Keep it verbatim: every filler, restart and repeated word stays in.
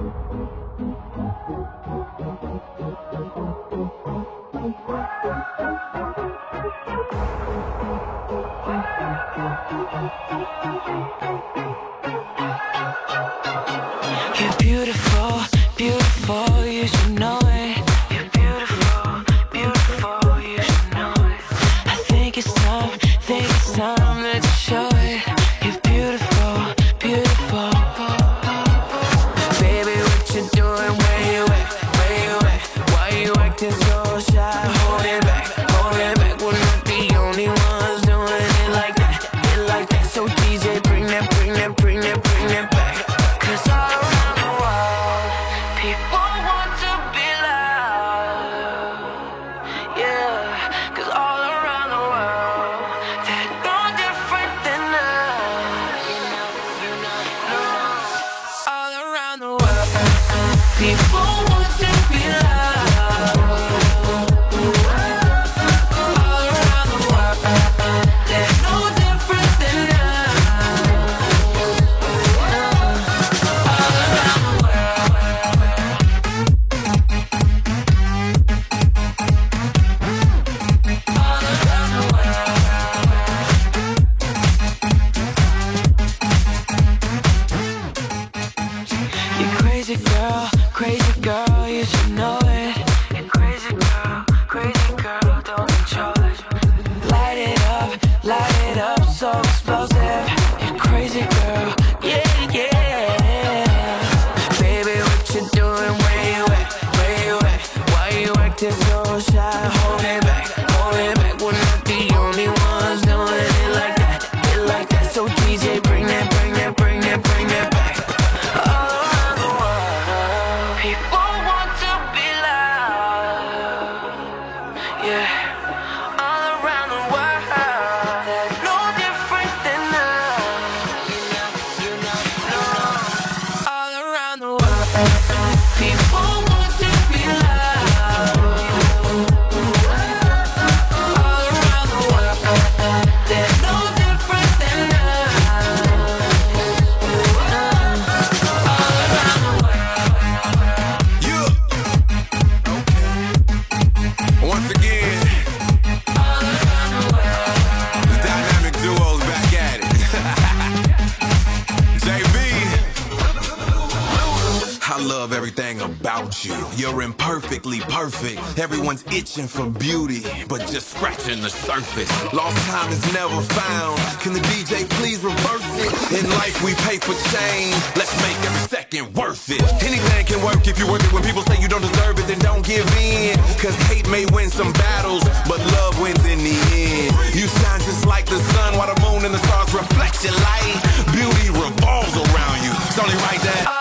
You're beautiful, beautiful, you should know it. You're beautiful, beautiful, you should know it. I think it's time, think it's time that you show it. You're beautiful, beautiful. Baby, what you doing? Where you at? Where you at? Why you acting so shy? Hold it back, hold it back. We're not the only ones doing it like that, it like that. So D J, bring that, bring that, bring that, bring that back. Cause all around the world, people want to be loved. Yeah, cause all around the world, they're no different than us. All around the world, people want to be loved. All around the world, they're no different than us. All around the world. All around the world. You crazy girl, crazy girl, you should know it. You crazy girl, crazy girl, don't control it. Light it up, light it up, so explosive. You crazy girl, yeah, yeah. Baby, what you doing? Where you at? Where you at? Why you acting so shy? Hold it back, hold it back. We're not the only ones doing it like that, it like that. So D J, bring that, bring that, bring that, bring that back. All around the world, people want to be loved. Yeah, all around the world, they're no different than us. All around the world, people want to be loved. All around the world, they're no different than us. All around the world. Yeah. Okay. Once again, All around the world. the dynamic duo's back at it. J B, I love everything about you. You're imperfectly perfect. Everyone's itching for beauty, but just scratching the surface. Lost time is never found. Can the D J please reverse it? In life we pay for change. Let's make every second worth it. Anything can work if you work it. When people say you don't deserve it, then don't give in. Cause hate may win some battles, but love wins in the end. You shine just like the sun, while the moon and the stars reflect your light. Beauty revolves around you. It's only right that